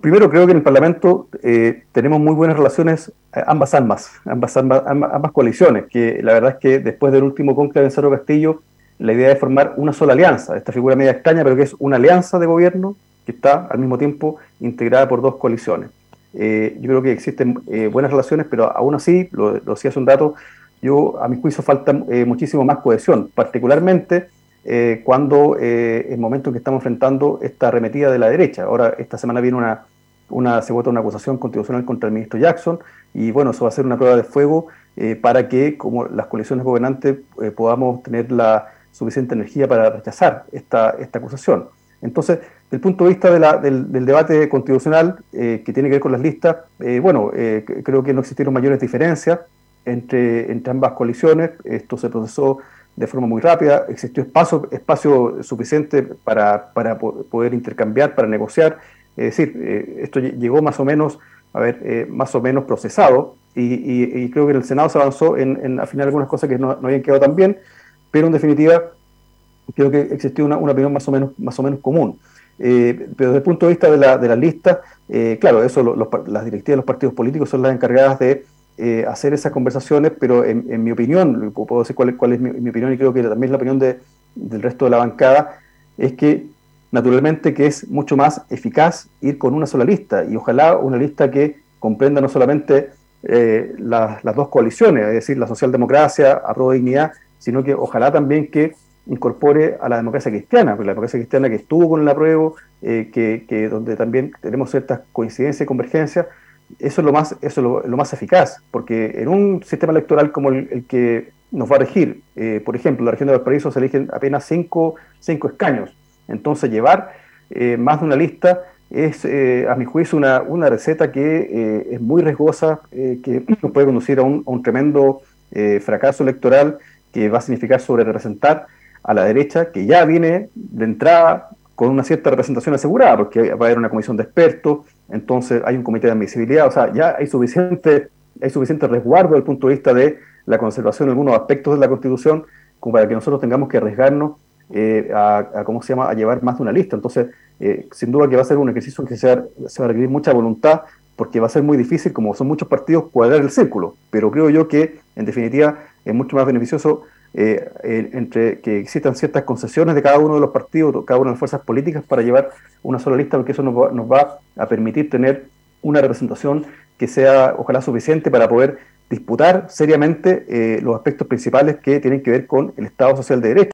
Primero, creo que en el Parlamento tenemos muy buenas relaciones, ambas coaliciones, que la verdad es que después del último cónclave en Cerro Castillo, la idea es formar una sola alianza, esta figura media extraña, pero que es una alianza de gobierno que está al mismo tiempo integrada por dos coaliciones. Yo creo que existen buenas relaciones, pero aún así, lo decía hace un rato, a mi juicio falta muchísimo más cohesión, particularmente cuando el momento en que estamos enfrentando esta arremetida de la derecha. Ahora, esta semana viene se vota una acusación constitucional contra el ministro Jackson, y bueno, eso va a ser una prueba de fuego para que, como las coaliciones gobernantes, podamos tener la suficiente energía para rechazar esta acusación. Entonces, desde el punto de vista del debate constitucional que tiene que ver con las listas, creo que no existieron mayores diferencias entre ambas coaliciones. Esto se procesó de forma muy rápida, existió espacio suficiente para poder intercambiar, para negociar. Es decir, esto llegó más o menos, más o menos procesado, y creo que en el Senado se avanzó en afinar algunas cosas que no habían quedado tan bien, pero en definitiva creo que existió una opinión más o menos común. Pero desde el punto de vista de la lista, claro, eso las directivas de los partidos políticos son las encargadas de hacer esas conversaciones, pero en mi opinión, puedo decir cuál es mi opinión, y creo que también es la opinión del resto de la bancada, es que naturalmente que es mucho más eficaz ir con una sola lista, y ojalá una lista que comprenda no solamente las dos coaliciones, es decir, la socialdemocracia, Apruebo Dignidad, sino que ojalá también que incorpore a la democracia cristiana, porque la democracia cristiana que estuvo con el apruebo, donde también tenemos ciertas coincidencias y convergencias. Eso es lo más eficaz, porque en un sistema electoral como el que nos va a regir, por ejemplo, en la región de Valparaíso se eligen apenas cinco escaños. Entonces, llevar más de una lista es, a mi juicio, una receta que es muy riesgosa, que nos puede conducir a un tremendo fracaso electoral, que va a significar sobre representar a la derecha, que ya viene de entrada con una cierta representación asegurada, porque va a haber una comisión de expertos, entonces hay un comité de admisibilidad, o sea, ya hay suficiente resguardo desde el punto de vista de la conservación de algunos aspectos de la Constitución, como para que nosotros tengamos que arriesgarnos a llevar más de una lista. Entonces, sin duda que va a ser un ejercicio en que se va a requerir mucha voluntad, porque va a ser muy difícil, como son muchos partidos, cuadrar el círculo, pero creo yo que, en definitiva, es mucho más beneficioso entre que existan ciertas concesiones de cada uno de los partidos, cada una de las fuerzas políticas, para llevar una sola lista, porque eso nos va a permitir tener una representación que sea, ojalá, suficiente para poder disputar seriamente los aspectos principales que tienen que ver con el Estado social de derecho.